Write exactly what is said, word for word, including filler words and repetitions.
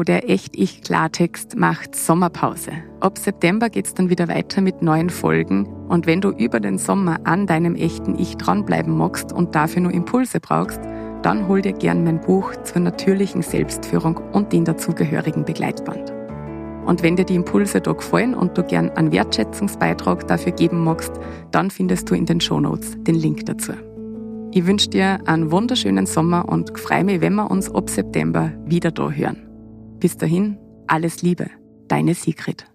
So, der Echt-Ich-Klartext macht Sommerpause. Ab September geht's dann wieder weiter mit neuen Folgen. Und wenn du über den Sommer an deinem echten Ich dranbleiben magst und dafür nur Impulse brauchst, dann hol dir gern mein Buch zur natürlichen Selbstführung und den dazugehörigen Begleitband. Und wenn dir die Impulse da gefallen und du gern einen Wertschätzungsbeitrag dafür geben magst, dann findest du in den Shownotes den Link dazu. Ich wünsche dir einen wunderschönen Sommer und freue mich, wenn wir uns ab September wieder da hören. Bis dahin, alles Liebe, deine Sigrid.